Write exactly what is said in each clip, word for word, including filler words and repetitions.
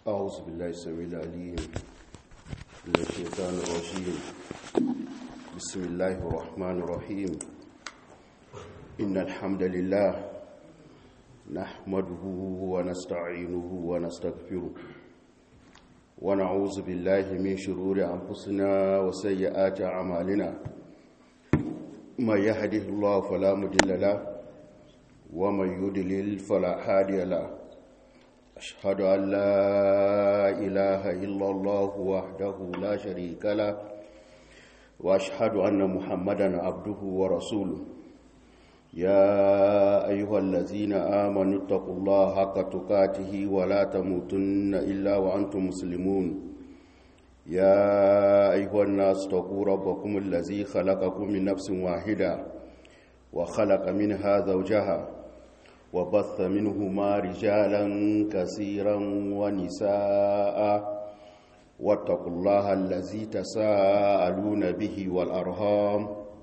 أعوذ بالله السميع العليم من الشيطان الرجيم. بسم الله الرحمن الرحيم. إن الحمد لله نحمده ونستعينه ونستغفره ونعوذ بالله من شرور أنفسنا وسيئات أعمالنا. من يهده الله فلا مضل له ومن يضلل فلا هادي له. أشهد أن لا إله إلا الله وحده لا شريك له وأشهد أن محمدا عبده ورسوله. يا أيها الذين آمنوا اتقوا الله حق تقاته ولا تموتن إلا وأنتم مسلمون. يا أيها الناس اتقوا ربكم الذي خلقكم من نفس واحدة وخلق منها زوجها وبث منهما رجالا كثيرا ونساء واتقوا الله الذي تساءلون به والأرحام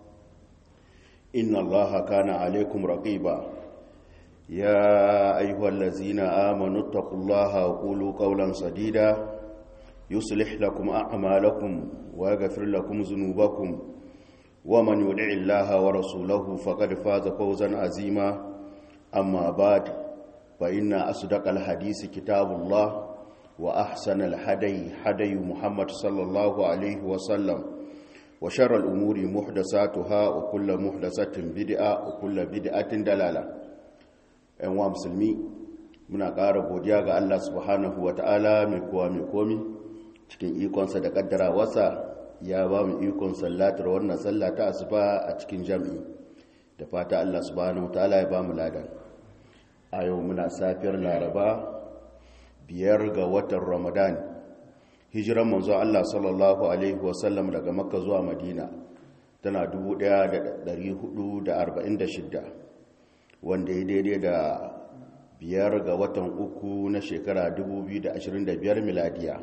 إن الله كان عليكم رقيبا. يا أيها الذين آمنوا اتقوا الله وقولوا قولا سديدا يصلح لكم أعمالكم ويغفر لكم ذنوبكم ومن يطع الله ورسوله فقد فاز فوزا عظيما. أما بعد فإن أصدق الحديث كتاب الله وأحسن الهدي هدي محمد صلى الله عليه وسلم وشر الأمور محدثاتها وكل محدثة بدعة وكل بدعة دلالة. أيها المسلمين muna ƙara godiya ga Allah subhanahu wa ta'ala mai kowa mai komi cikin ikonsa da ƙaddarawarsa ya ba mu ikon sallatar wannan sallah ta asuba a cikin jami'i da fata Allah subhanahu wa ta'ala ya ba mu ladan. A yau muna safiyar laraba biyar ga watan ramadan hijiran manzo Allah sallallahu alaihi wasallam daga makka zuwa madina tana dubu ɗaya da ɗari hudu da arba'in da shida wanda ya daidai da biyar ga watan uku na shekara dubu biyu da ashirin da biyar miladiya.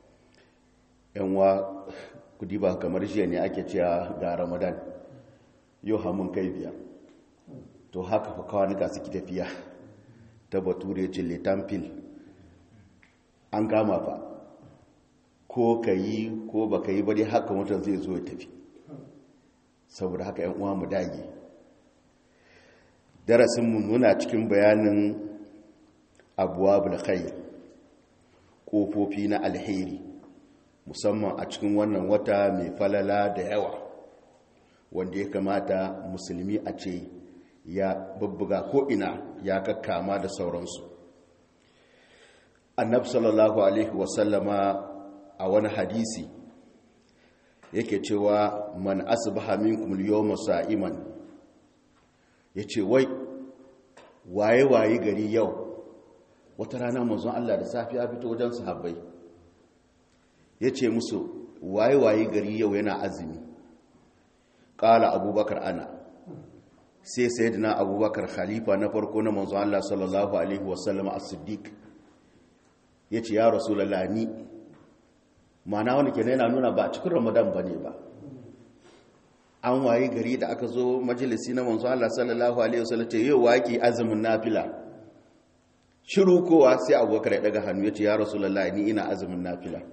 yanwa kudi ba kamar jiya ne ake cewa ga ramadan yau hamun kai biya to haka fa kawai ga suke tafiya ta bature ce letamfil an gama fa ko ka yi ko ba ka yi ba dai haka mutum zai zo ya tafi. Saboda haka yan uwa mu dage. Darasinmu muna cikin bayanin abwabul khair, kofofi na alheri, musamman a cikin wannan wata mai falala da yawa wanda ya kamata musulmi a ce ya bubbuga ko'ina ya kakkama da sauransu. Annabi sallallahu alaihi wasallama a wani hadisi yake cewa man asbaha minkum al-yawma sa'iman, yace wai waye waye gari yau. Wata rana manzon Allah da safi ya fito wajen sahabbai yace musu waye waye gari yau yana azumi. Qala abubakar ana, sai sayyidina abubakar khalifa na farko na manzon Allah sallallahu alaihi wasallam as-siddiq yace ya rasulullah ni mana wani kenan yana nuna ba cikin ramadan bane ba. An waye gari da aka zo majalisi na manzon Allah sallallahu alaihi wasallam ce yau waki azumin nafila. Shiru kowa sai abubakar ya daga hannu yace ya rasulullah ni ina azumin nafila.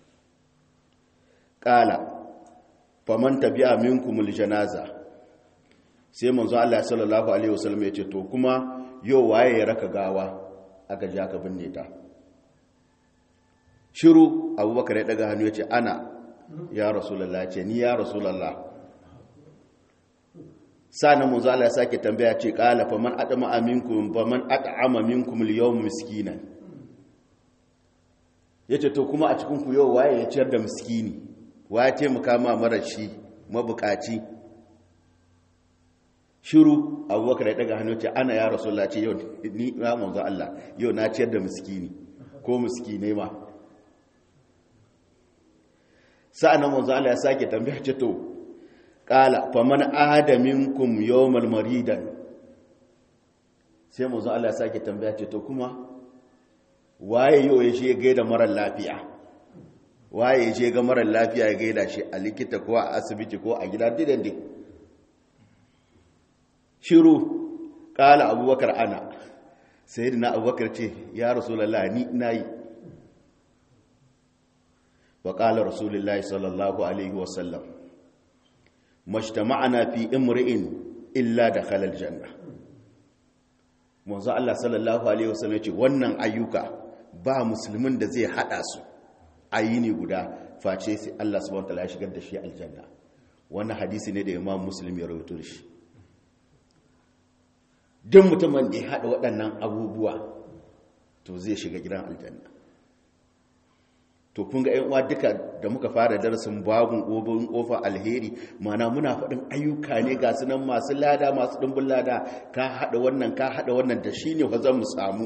Qala faman tabi'a minkumul janaza, sai manzo Allah sallallahu alaihi wasallam ya ce to kuma yau waye ya raka gawa aka ji aka binne ta. Shiru abubakar ya daga hannu ya ce ana ya rasulullah, ce ni ya rasulullah. Sanan manzo Allah ya sake tambaya ce qala faman at'ama aminkum faman at'ama minkum al-yawm miskinan, yace to kuma a cikin ku yau waye ya ciyar da miskini, waye ya taimaka ma marashi mabukaci. Shiru abubakar ya daga hannu ce ana ya rasulullah, ce yau ni ya manzo Allah yau na ciyar da miskini ko miskine ma. sa'annan manzo Allah ya sake tambaya ce to qala faman adaminkum yawmal maridan, sai manzo Allah ya sake tambaya ce to kuma waye yau ya je gaida mara lafiya, waye ya je ga mara lafiya ya gaida shi a likita ko a asibiti ko a gida didan din. Shiru qala abubakar ana, sayyidina abubakar ce ya rasulullah ni nayi. wa qala rasulullahi sallallahu alaihi wasallam majtama'ana fi imri'in illa dakhala aljanna. manzo Allah sallallahu alaihi wasallam ce wannan ayyuka ba musulmin da zai hada su ayini guda face sai Allah subhanahu wataala ya shigar da shi aljanna. wannan hadisi ne da Imam Muslim ya rawaito shi. duk mutumin da ya hada waɗannan abubuwa to zai shiga gidan aljanna. to kun ga ƴan uwa duka da muka fara darasin babun obin kofa alheri, mana muna faɗin ayyuka ne ga sunan masu lada masu dimbin lada, ka hada wannan ka hada wannan da shine fa zan mu samu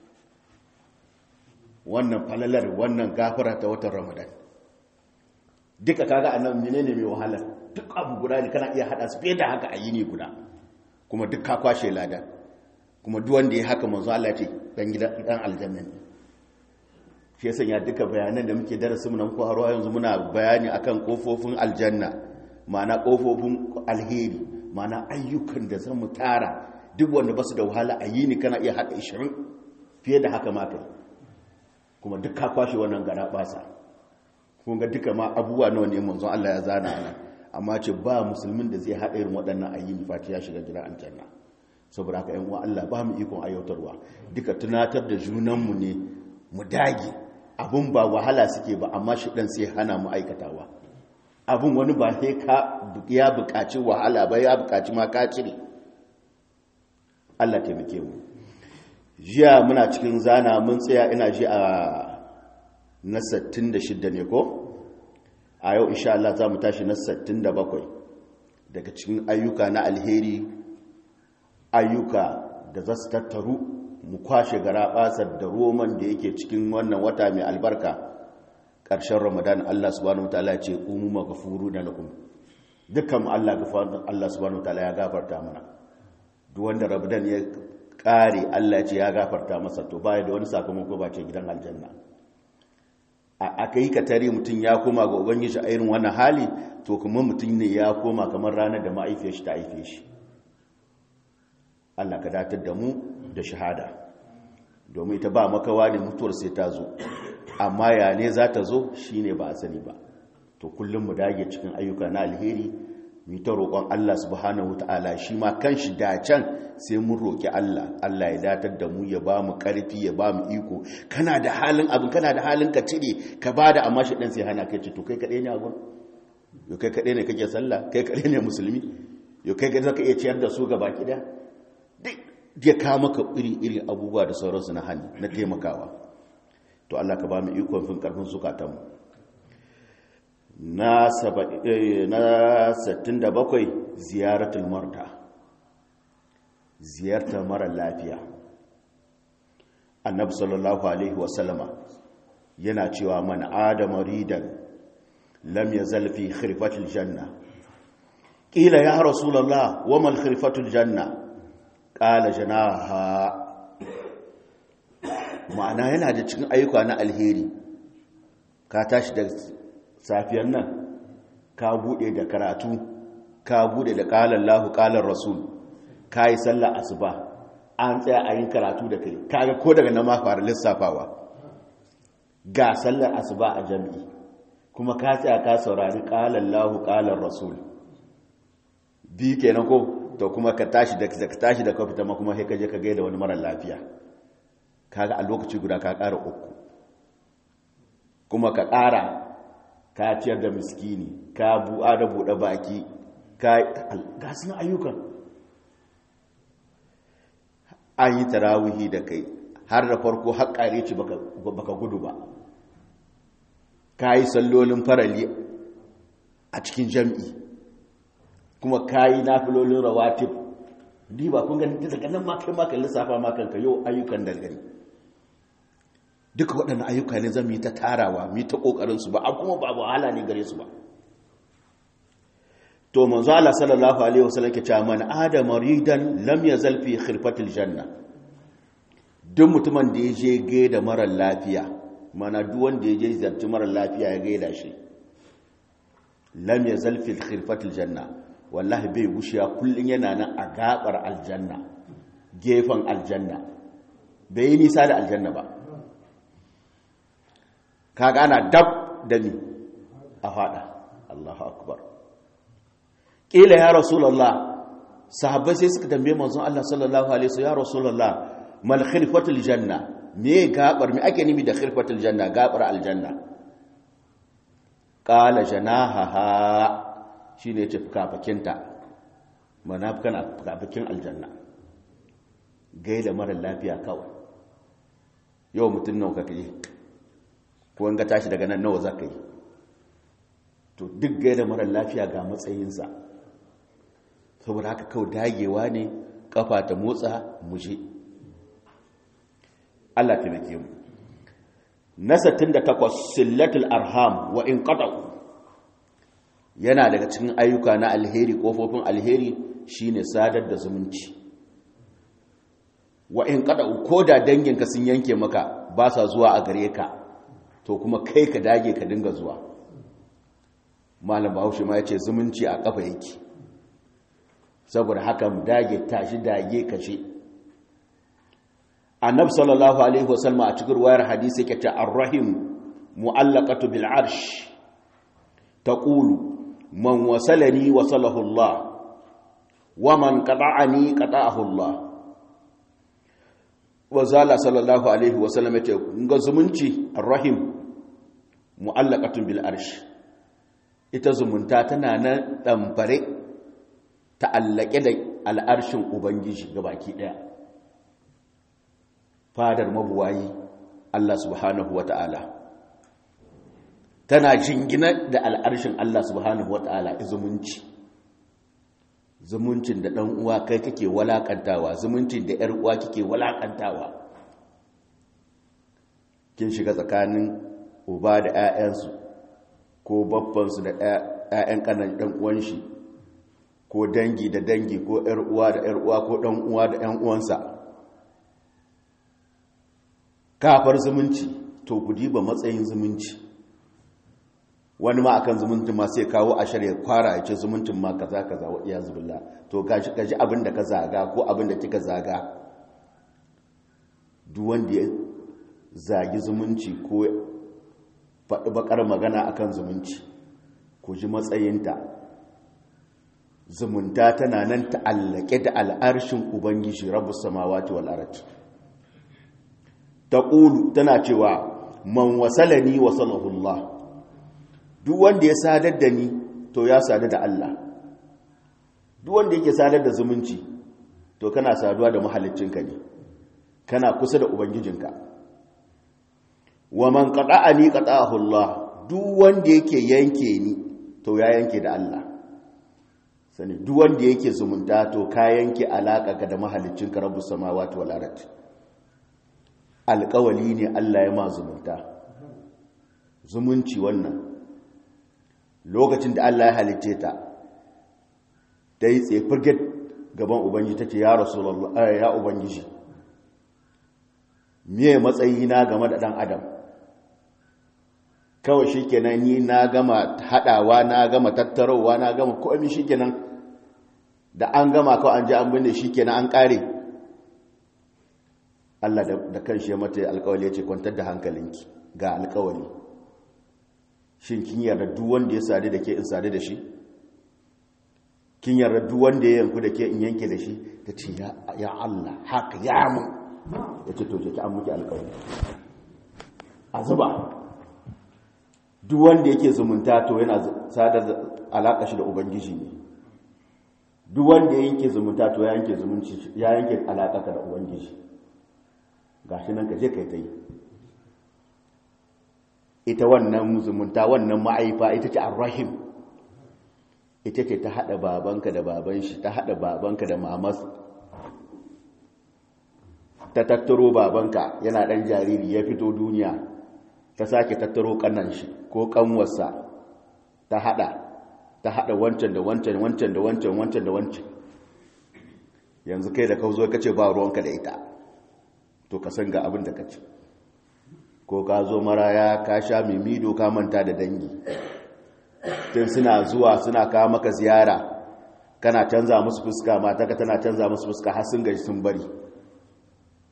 wannan falalar wannan gafara ta watan Ramadan. duka kaga annabi menene mai wahala, duk abu guda ne kana iya hada su fiye da haka a yini guda, kuma duk ka kwashe lada, kuma duk wanda ya haka manzo Allah ce dan gidan dan aljanna ne. shi yasa ya duka bayanan da muke darasin mu nan ko har yanzu muna bayani akan kofofin aljanna, ma'ana kofofin alheri, ma'ana ayyukan da zamu tara duk wanda basu da wahala a yini kana iya hada ishirin fiye da haka ma kai, kuma duk ka kwashe wannan gara basa. kun ga duka ma abubuwa nawa ne manzon Allah ya zana ana, amma ce ba musulmin da zai haɗa irin waɗannan ayyuka fati ya shiga gidan aljanna. saboda haka ƴan uwa Allah ba mu ikon ayyautarwa, duka tunatar da junanmu ne mu dage. abun ba wahala suke ba, amma shi dan sai hana mu aikatawa. abun wani ba sai ka ya buƙaci wahala ba, ya buƙaci ma ka cire. Allah taimake mu. jiya muna cikin zana mun tsaya ina ji a na sittin da shida ne ko? a yau insha Allah za mu tashi na sittin da bakwai daga cikin ayyuka na alheri, ayyuka da za su tattaru mu kwashe gara basar da roman da yake cikin wannan wata mai albarka ƙarshen Ramadan. Allah subhanahu wataala ya ce umu maghfuru na lakum, dukkan Allah gafaru Allah subhanahu wataala ya gafarta mana. duk wanda Ramadan ya kare Allah ya ce ya gafarta masa, to baya da wani sakamako ba ce gidan aljanna. aka yi katare mutum ya koma ga ubangiji a irin wannan hali, to kuma mutum ne ya koma kamar ranar da ma'aifiyar shi ta haife shi. Allah ka datar da mu da shahada, domin ita ba makawa ne mutuwar sai ta zo, amma ya ne za ta zo shine ba a sani ba. to kullum mu dage cikin ayyuka na alheri, mu ta roƙon Allah subhanahu wataala, shi ma kanshi da can sai mun roƙi Allah Allah ya datar da mu, ya ba mu ƙarfi, ya ba mu iko. kana da halin abin kana da halin ka cire ka bada, amma shi dan sai hana kai ce to kai kadai ne abun, yo kai kadai ne kake sallah, kai kadai ne musulmi, yo kai kadai zaka iya ciyar da su gaba ki da duk ya ka maka iri iri abubuwa da sauransu na hali na taimakawa. to Allah ka ba mu iko fin karfin zukatanmu. na sittin da bakwai ziyaratul marta, ziyartar mara lafiya. annabi sallallahu alaihi wasallama yana cewa man adama ridan lam yazal fi khirfatil janna. qila ya rasulullah wa mal khirfatul janna? qala janaha. ma'ana yana da cikin ayyuka na alheri, ka tashi da safiyar nan ka bude da karatu, ka bude da qala Allahu qala Rasul, kai sallar asuba an tsaya a yin karatu da kai, kaga ko daga nan ma fara lissafawa ga sallar asuba a jami'i, kuma ka tsaya ka saurari qala Allahu qala Rasul bi kenan ko. to kuma ka tashi da ka tashi da ka fita ma kuma sai ka je ka gaida wani mara lafiya, kaga a lokaci guda ka ƙara uku, kuma ka ƙara ka ciyar da miskini, ka bu'a da buɗe baki, ka gasu ayyukan. an yi tarawihi da kai har da farko har ƙare ci baka gudu ba, ka yi sallolin farali a cikin jam'i, kuma ka yi nafilolin rawatib. ni ba kun gani daga nan ma kai ma kan lissafa ma kanka yau ayyukan dalgari. duka waɗannan ayyuka ne zan yi ta tarawa, mu ta kokarin su ba, a kuma ba wahala ne gare su ba. to manzo Allah sallallahu alaihi wasallam ke cewa man adama ridan lam yazal fi khirfatil janna. duk mutumin da ya je gaida mara lafiya, mana duk wanda ya je zarci mara lafiya ya gaida shi, lam yazal fi khirfatil janna, wallahi bai gushiya kullun yana nan a gabar aljanna, gefen aljanna, bai yi nisa da aljanna ba. kaga ana dab dami a fada. Allahu akbar. Kila ya rasulullah, sahabbai sai suka tambaye manzon Allah sallallahu alaihi wasallam, ya rasulullah mal khirfatul janna, me gabar me ake nimi da khirfatul janna, gabar aljanna? Qala janahaha, shine ce fukafakinta, mana kana fukafakin aljanna. Gaida mara lafiya kawai. Yau mutun nawa kake yi, ko an ga tashi daga nan nawa zaka yi? To duk gaida mara lafiya ga matsayinsa, saboda haka kawai dagewa ne, kafa ta motsa muje. Allah ta nake mu. Na sittin da takwas, sillatul arham wa in qata'u, yana daga cikin ayyuka na alheri, kofofin alheri shine sadar da zumunci. Wa in qata'u, koda danginka sun yanke maka ba sa zuwa a gare ka, to kuma kai ka dage ka dinga zuwa. Malam Bahaushe ma yace zumunci a kafa yake, saboda haka mu dage, tashi dage kashe. Annabi sallallahu alaihi wasallam a cikin ruwayar hadisi yake ta ar-rahim mu'allaqatu bil arsh taqulu man wasalani wasalahu Allah wa man qata'ani qata'ahu Allah. Wa zalla sallallahu alaihi wasallam yace ga zumunci ar-rahim mu'allaqatu bil arsh, ita zumunta tana nan damfare ta'allake da al'arshin ubangiji gabaki daya, fadar mabuwayi Allah subhanahu wata'ala tana jingina da al'arshin Allah subhanahu wata'ala. Zumunci, zumuncin da dan uwa kai kake walakantawa, zumuncin da yar uwa kike walakantawa, kin shiga tsakanin uba da ƴaƴansu, ko babbansu da ƴaƴan kanan dan uwan shi, ko dangi da dangi, ko yar uwa da yar uwa, ko dan uwa da ƴan uwansa. Kafar zumunci, to ku diba matsayin zumunci. Wani ma akan zumuncin ma sai kawo ashar ya kwara ya ce zumuncin ma kaza kaza wa iyaz billah. To gashi gaji abin da ka zaga ko abin da kika zaga. Duk wanda ya zagi zumunci ko faɗi bakar magana akan zumunci, ku ji matsayinta. Zumunta tana nan ta'allake da al'arshin Ubangiji Rabbus samawati wal ardh. Taqulu, tana cewa man wasalani wasalahu Allah, duk wanda ya sadar da ni to ya sadar da Allah. Duk wanda yake sadar da zumunci to kana saduwa da mahaliccinka ne, kana kusa da ubangijinka. Wa man qata'ani qata'ahu Allah, duk wanda yake yanke ni to ya yanke da Allah. Sani duk wanda yake zumunta to ka yanke alaka ka da mahaliccinka Rabbus samawati wal ardh. Alƙawali ne Allah ya ma zumunta. Zumunci wannan lokacin da Allah ya halice ta, ta yi tsaye firgit gaban Ubangiji ta ce, ya Rasulullah, ya Ubangiji, miye matsayi na game da ɗan Adam? Kawai shi kenan ni na gama haɗawa, na gama tattarowa, na gama komi shi kenan, da an gama kawai an ji an binne shi kenan an ƙare. Allah da kanshi ya mata alƙawali ya ce kwantar da hankalinki ga alƙawali. Shin kin yarda duk wanda ya sadu da ke in sadu da shi? Kin yarda duk wanda ya yanku da ke in yanke da shi? Ta ce ya Allah haka ya mun. Ya ce to ki an muke alƙawali. A zuba. Duk wanda yake zumunta to yana sadar da alaƙa shi da Ubangiji ne. Duk wanda ya yanke zumunta to ya yanke zumunci, ya yanke alaƙa da Ubangiji. Gashi nan ka je kai ta yi. Ita wannan zumunta, wannan ma'aifa ita ce ar-rahim, ita ce ta haɗa babanka da baban shi, ta haɗa babanka da mamas, ta tattaro babanka yana ɗan jariri ya fito duniya, ta sake tattaro ƙanan shi ko ƙanwarsa, ta haɗa ta haɗa wancan da wancan wancan da wancan wancan da wancan. Yanzu kai da ka zo ka ce ba ruwanka da ita, to ka san ga abin da ka ce. Ko ka zo maraya ka sha mimido ka manta da dangi, tun suna zuwa suna kawo maka ziyara kana canza musu fuska, mataka tana canza musu fuska har sun gaji sun bari.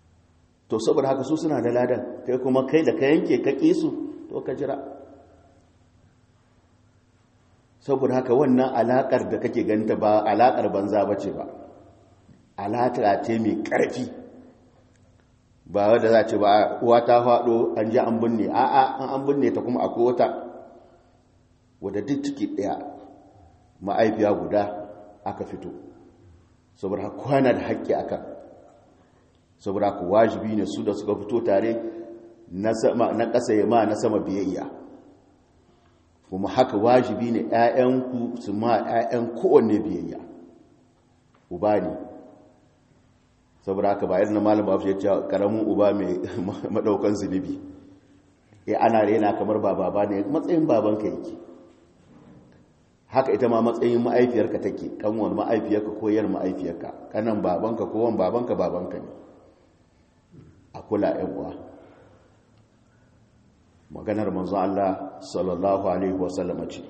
To saboda haka su suna da ladan, kai kuma kai da ka yanke ka ƙi su to ka jira. saboda haka wannan alaƙar da kake ganta ba alaƙar banza ba ce ba, alaƙa ce mai ƙarfi, ba wadda za ce ba uwa ta faɗo an ji an binne, a'a an binne ta kuma akwai wata wadda duk ciki ɗaya ma'aifiya guda aka fito, saboda haka kwana da haƙƙi akan, saboda haka wajibi ne su da suka fito tare na ƙasa ya ma na sama biyayya, kuma haka wajibi ne ‘ya'yanku su ma ‘ya'yan kowanne biyayya, uba ne, saboda haka ba irin malam babu ya ce ƙaramin uba mai maɗaukan zunubi, ya ana rena kamar ba baba ne, matsayin babanka yake, haka ita ma matsayin ma'aifiyarka take, kanwan ma'aifiyarka ko yar ma'aifiyarka, kanan babanka ko wan babanka babanka ne, a kula ‘yan uwa. Maganar manzon Allah sallallahu alaihi wasallam ce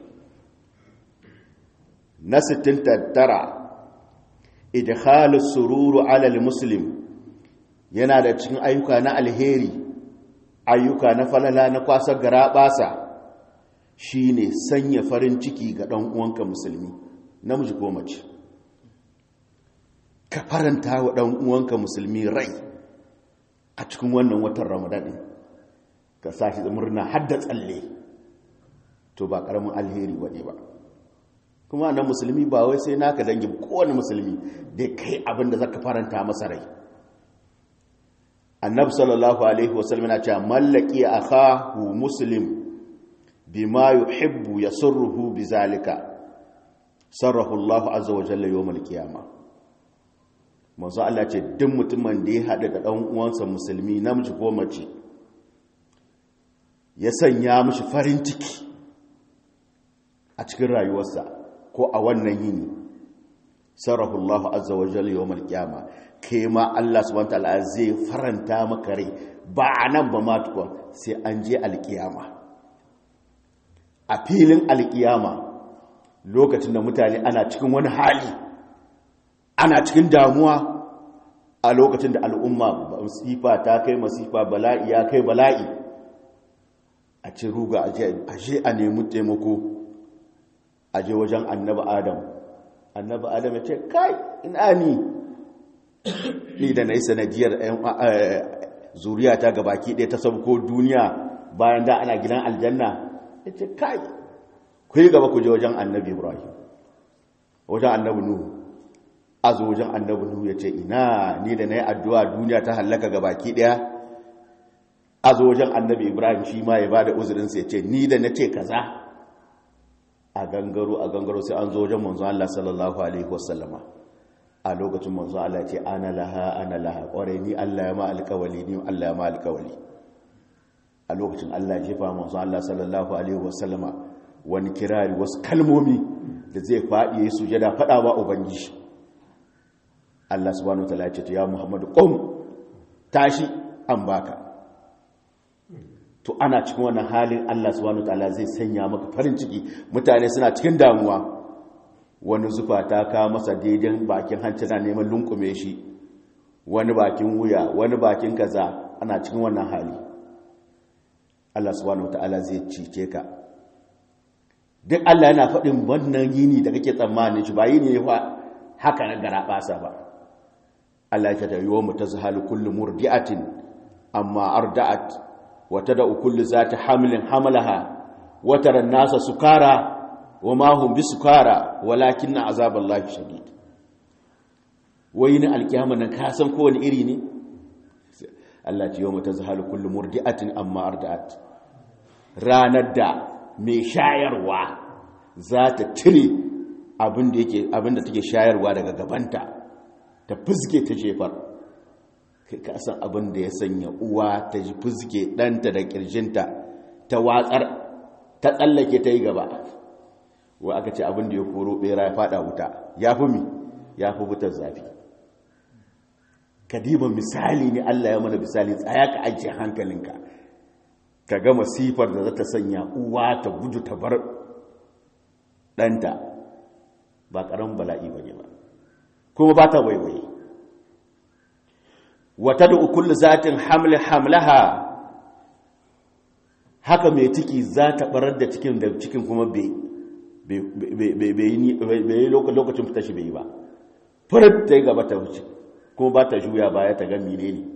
na sittin da tara idkhalus sururu ala almuslim, yana da cikin ayyuka na alheri, ayyuka na falala na kwasar garabasa, shine sanya farin ciki ga dan uwanka musulmi, namiji ko mace, ka faranta wa dan uwanka musulmi rai a cikin wannan watan Ramadan din, ka sa shi murna har da tsalle, to ba karamin alheri wane ba. Kuma nan musulmi ba wai sai naka dangin kowane musulmi da kai abin da zaka faranta masa rai. Annabi sallallahu alaihi wasallam yana cewa mallaki akahu muslim bima yuhibbu yasurruhu bizalika sarrahu Allah azza wa jalla yawmal qiyamah. Manzo Allah ce duk mutumin da ya hada da dan uwansa musulmi namiji ko mace ya sanya mishi farin ciki a cikin rayuwarsa ko a wannan yini, sarrahu Allah azza wa jalla yawmal qiyama, kai ma Allah subhanahu wataala zai faranta maka rai ba nan ba ma tukun sai an je alkiyama. A filin alkiyama lokacin da mutane ana cikin wani hali, ana cikin damuwa, a lokacin da al'umma masifa ta kai masifa, bala'i ya kai bala'i, a ci ruga aje a nemi taimako, aje wajen annaba adam annaba adam ya ce kai ina ni ni da na yi sanadiyar zuriya ta gabaki ɗaya ta sabko duniya bayan da ana gidan aljanna, ya ce kai ku yi gaba ku je wajen annabi ibrahim, wajen annabi nuhu, a zo wajen annabi nuhu ya ce ina ni da na yi addu'a duniya ta hallaka gabaki ɗaya, a zo wajen annabi ibrahim shi ma ya ba da uzurinsa ya ce ni da na ce kaza, a gangaro a gangaro sai an zo wajen manzon Allah sallallahu alaihi wasallama. A lokacin manzon Allah ya ce ana laha ana laha, ƙwarai ni Allah ya ma alƙawali, ni Allah ya ma alƙawali. A lokacin Allah ya jefa manzon Allah sallallahu alaihi wasallama wani kirari, wasu kalmomi da zai faɗi ya sujada faɗa wa ubangiji. Allah subhanahu wa ta'ala ya ce ya Muhammadu qum, tashi an baka. To ana cikin wannan halin Allah subhanahu wataala zai sanya maka farin ciki, mutane suna cikin damuwa, wani zufa ta ka masa daidan bakin hanci na neman lunkume shi, wani bakin wuya, wani bakin kaza, ana cikin wannan hali. Allah subhanahu wataala zai cice ka. Duk Allah yana faɗin wannan yini da kake tsammanin shi ba yini ne fa haka na garabasa ba. Allah ya ce yawma tazhalu kullu murdi'atin amma arda'at وتدأ كل ذات حمل حملها وترى الناس سكارى وما هم بسكارى ولكن عذاب الله شديد. وين القيامة نكاسم كون إريني التي يوم تزهل كل مرضعة أما أرضعت، ranar da mai shayarwa za ta cire abin da take shayarwa daga gabanta ta fuske ta jefar. Kai ka san abin da ya sanya uwa ta ji fuske ɗanta da ƙirjinta ta watsar ta tsallake ta yi gaba, wa aka ce abin da ya koro ɓera ya faɗa wuta ya fi mi ya fi wutar zafi. Kadiban misali ne Allah ya mana misali, tsaya ka ajiye hankalinka ka ga masifar da za ta sanya uwa ta gudu ta bar ɗanta, ba ƙaramin bala'i ba ne ba, kuma ba ta waiwaye. wata da ukul zatin hamli hamlaha, haka mai ciki za ta barar da cikin da cikin kuma bai bai yi lokacin fita shi bai yi ba farar ta yi gaba ta wuce kuma ba ta juya baya ta ga mine ne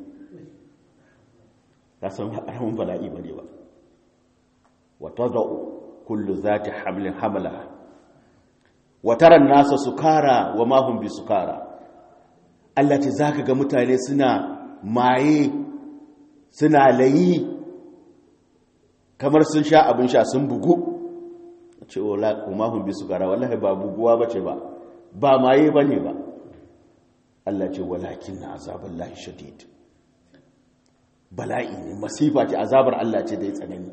ta san haramun bala'i ba ne ba wata za'u kullu za ta hamlin hamala wataran nasa sukara wa mahun bi sukara Allah ce za ka ga mutane suna maye suna layi kamar sun sha abin sha sun bugu ce wa mahun bi sukara wallahi ba buguwa ba ce ba ba maye ba ne ba Allah ce walakin na azabar lahi shadid bala'i ne masifa ce azabar Allah ce da ya tsanani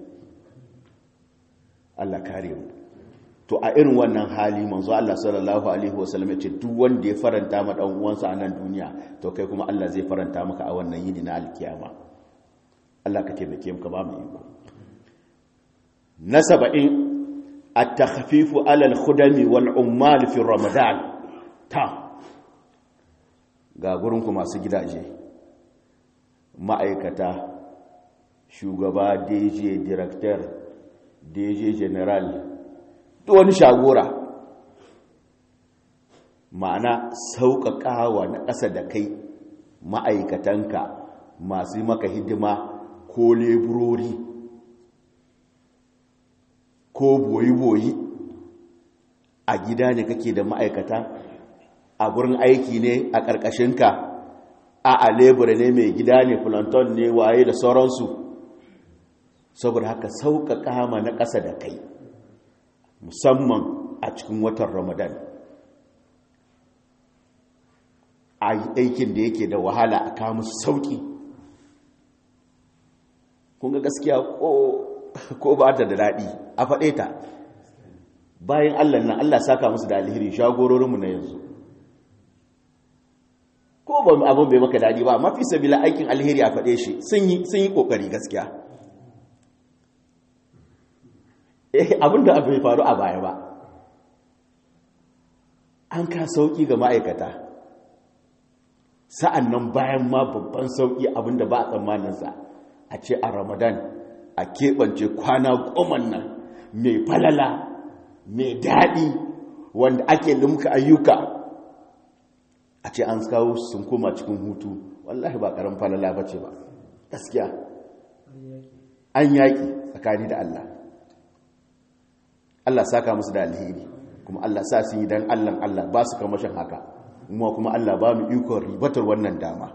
Allah kare mu to a irin wannan hali manzo Allah sallallahu alaihi wasallam ya ce duk wanda ya faranta ma dan uwansa a nan duniya to kai kuma Allah zai faranta maka a wannan yini na alkiyama Allah ka taimake mu ka ba mu iko na saba'in at-takhfifu ala al-khudami wal ummal fi ramadan ta ga gurin ku masu gidaje ma'aikata shugaba D J director D J general wani shagora ma'ana sauƙaƙawa na ƙasa da kai ma'aikatanka masu maka hidima ko leburori ko boyi-boyi a gida ne kake da ma'aikata a gurin aiki ne a ƙarƙashinka a a lebura ne mai gida ne planton ne waye da sauransu saboda haka sauƙaƙa ma na ƙasa da kai musamman a cikin watan ramadan a aikin da yake da wahala a kawo musu sauki kunga gaskiya ko ba ta da daɗi a faɗe ta bayan allah nan allah saka musu da alheri shagororinmu na yanzu ko ba abin bai maka daɗi ba mafi sabila aikin alheri a faɗe shi sun yi ƙoƙari gaskiya abinda abu bai faru a baya ba an ka sauki ga ma'aikata sa'an nan bayan ma babban sauki abinda ba a tsammaninsa a ce a ramadan a keɓance kwana goma nan mai falala mai daɗi wanda ake limka ayyuka a ce an kawo sun koma cikin hutu wallahi ba ƙaran falala ba ce ba gaskiya an yaƙi tsakani da Allah Allah saka musu da alheri kuma Allah sa su yi dan Allah Allah ba su kamashin haka kuma kuma Allah ba mu ikon ribatar wannan dama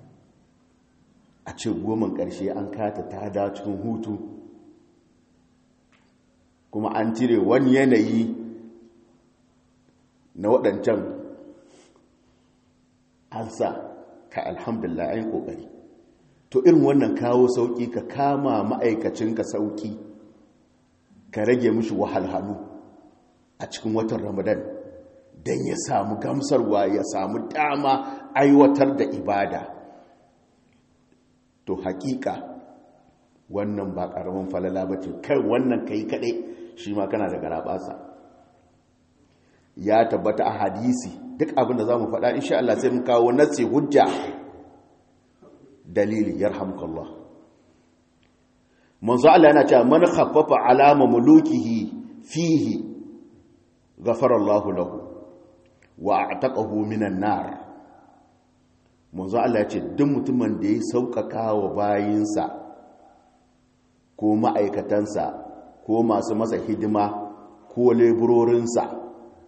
a ce goman ƙarshe an kata ta da cikin hutu kuma an cire wani yanayi na waɗancan an sa ka alhamdulillah an yi ƙoƙari to irin wannan kawo sauƙi ka kama ma'aikacinka sauƙi ka rage mishi wahalhalu a cikin watan ramadan don ya samu gamsarwa ya samu dama aiwatar da ibada to hakika wannan ba karamin falala ba ce kai wannan kai kadai shi ma kana da garabasa ya tabbata a hadisi duk abin da za mu faɗa insha Allah sai mun kawo nasi hujja dalili yarhamukallah manzo Allah yana cewa man khaffafa alama mulukihi fihi ghafara Allahu lahu wa a'taqahu minan nar manzo Allah ya ce duk mutumin da ya sauƙaƙa wa bayinsa ko ma'aikatansa ko masu masa hidima ko leburorinsa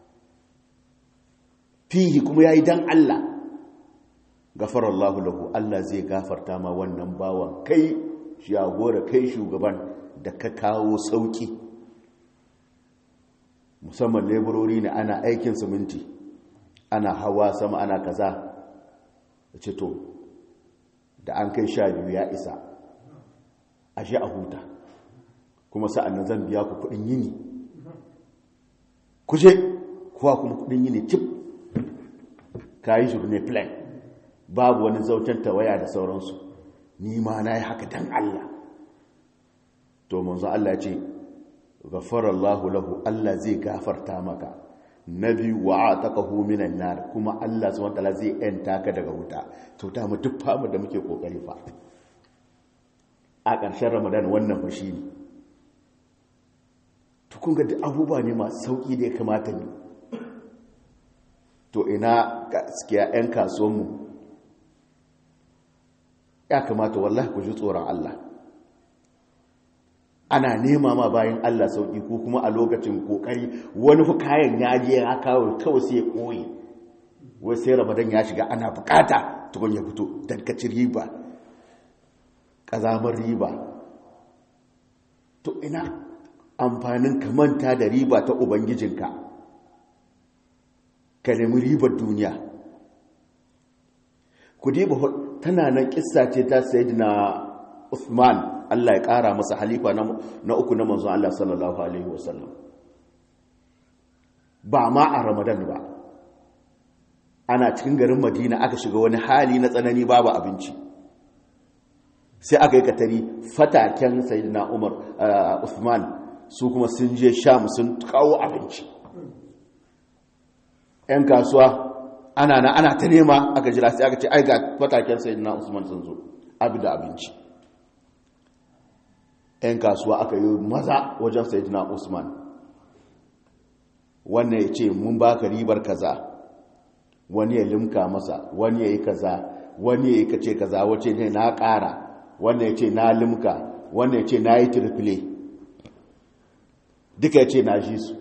fihi kuma yayi dan Allah ghafara Allahu lahu Allah zai gafarta ma wannan bawan kai jagora kai shugaban da ka kawo sauki musamman leburori ne ana aikin siminti ana hawa sama ana kaza da ce to da an kai sha biyu ya isa a shi a huta kuma sa'an nan zan biya ku kudin yini kuje kuwa kuma kudin yini cip ka yi journey plan babu wani zautar tawaya da sauransu ni ma na yi haka dan Allah to manzo Allah ya ce ghafarallahu lahu Allah zai gafarta maka nabi wa ataqahu minan nar kuma Allah subhanahu wataala zai yanta ka daga wuta to ta mu duk famu da muke kokari fa a ƙarshen Ramadan wannan fa shine tukun ga abubuwa ne masu sauƙi da ya kamata ne. To ina gaskiya 'yan kasuwanmu ya kamata wallahi ku ji tsoron Allah. Ana nema ma bayan Allah sauƙi ko kuma a lokacin ƙoƙari wani fi kayan ya je ya kawo kawai sai ya ƙoye, wai sai Ramadan ya shiga ana bukata tukun ya fito don ka ci riba, ƙazamar riba. To ina amfanin ka manta da riba ta Ubangijinka, ka nemi ribar duniya. Ku diba tana nan kissa ce ta Sayyidina Uthman, Allah ya ƙara masa halifa na uku na manzon Allah sallallahu alaihi wasallam. Ba ma a Ramadan ba, ana cikin garin Madina aka shiga wani hali na tsanani babu abinci, sai aka yi katari fataken Sayyidina Umar Uthman su kuma sun je Sham sun kawo abinci. 'Yan kasuwa ana na ana ta nema, aka jira sai aka ce ai ga fataken Sayyidina Usman sun zo abu da abinci. 'Yan kasuwa aka yi maza wajen Sayyidina Usman, wannan ya ce mun baka ribar kaza, wani ya limka masa, wani ya yi kaza, wani ya yi kace kaza, wace ne na ƙara, wannan ya ce na limka, wannan ya ce na yi triple, duka ya ce na shi su.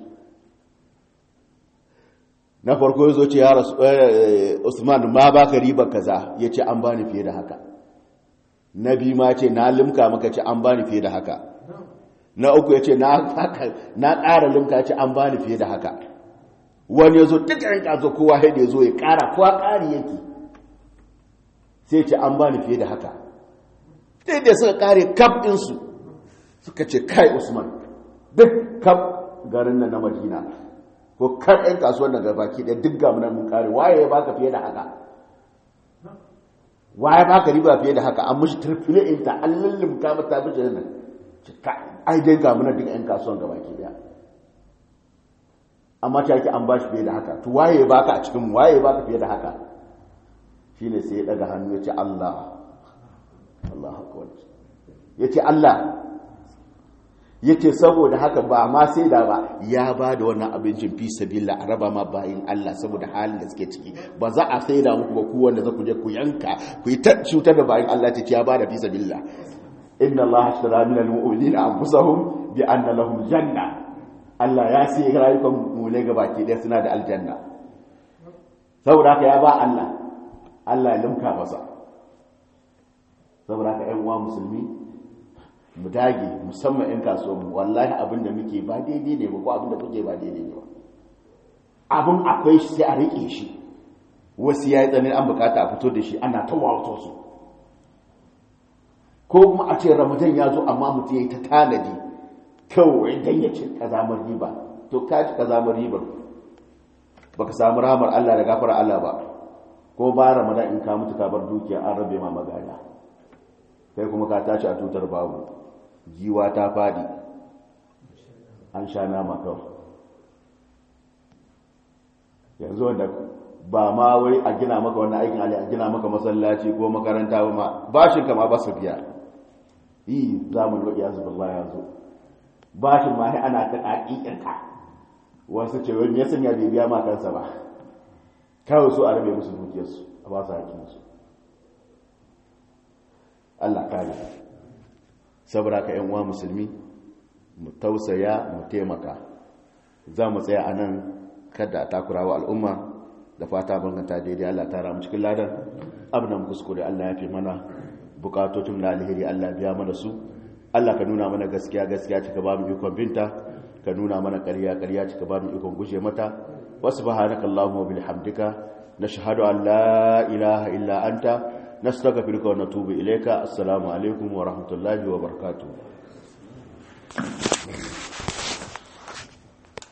Na farko ya zo ce ya rasu Usman ma baka ribar kaza, ya ce an bani fiye da haka. Na biyu ma ce na limka maka, ce an bani fiye da haka. Na uku ya ce na ƙara limka, ce an bani fiye da haka. Wani ya zo duka yanka zo kowa haida ya zo ya ƙara, kowa ƙari yake, sai ce an bani fiye da haka. Daidai suka ƙare kaf ɗinsu suka ce kai Usman, duk kaf garin nan na Madina ko kar 'yan kasuwar daga baki ɗaya duk gamunan mun ƙare, waye ya baka fiye da haka, waye baka riba fiye da haka, an mushi turfile inta an lullumta mata bijin nan, ai dai gamunan duk 'yan kasuwar gaba ki ɗaya, amma ta yake an bashi fiye da haka. To waye ya baka a cikin waye ya baka fiye da haka? Shine sai ya daga hannu ya ce Allah, Allah akbar, ya ce Allah, ya ce saboda haka ba ma sai da ba ya ba da wannan abincin fi sabila a raba ma bayin Allah saboda halin da suke ciki, ba za a sai da muku ba ku wanda za ku je ku yanka ku yi ta cutar da bayin Allah, ta ce ya ba da fi sabila. Inna Allah ashtara min al-mu'minina anfusahum bi anna lahum janna, Allah ya sai rayukan mu'mine ga baki ɗaya suna da aljanna. Saboda haka ya ba Allah, Allah ya limka masa. Saboda haka ƴan uwa musulmi mu dage, musamman 'yan kasuwanmu, wallahi abin da muke ba daidai ne ba, ko abin da kuke ba daidai ne ba. Abin akwai shi sai a riƙe shi, wasu ya yi tsanin an bukata a fito da shi ana ta wato su, ko kuma a ce Ramadan ya zo amma mutum ya yi ta tanadi kawai don ya ci kazamar riba. To ka ci kazamar riba ba ka samu ramar Allah da gafara Allah ba, ko ba Ramadan in ka mutu ka bar dukiya an rabe ma magana, kai kuma ka tashi a tutar babu, giwa ta fadi, an sha nama kawai. Yanzu wanda ba ma wai a gina maka wannan aikin ali a gina maka masallaci ko makaranta ba ma, bashin ka ma ba su biya. Yi zamun waɗi azubillah ya zo, bashin ma ana ta ƙaƙiƙinka, wasu ce wani ya sanya bai biya ma kansa ba, kawai su a rabe musu dukiyarsu a ba su hakinsu. Allah kare. Saboda ka ƴan uwa musulmi mu tausaya mu taimaka, za mu tsaya anan kada a takurawa al'umma, da fata banganta daidai Allah ta ramu cikin ladan abin kuskure Allah ya fi mana, bukatotun na alheri Allah biya mana su. Allah ka nuna mana gaskiya gaskiya cika ba mu ikon binta, ka nuna mana ƙarya ƙarya cika ba mu ikon guje mata. Wa subhanaka allahumma wa bihamdika nashhadu an la ilaha illa anta nastaghfiruka wa natubu ilayka. Assalamu alaikum wa rahmatullahi wa barakatuh.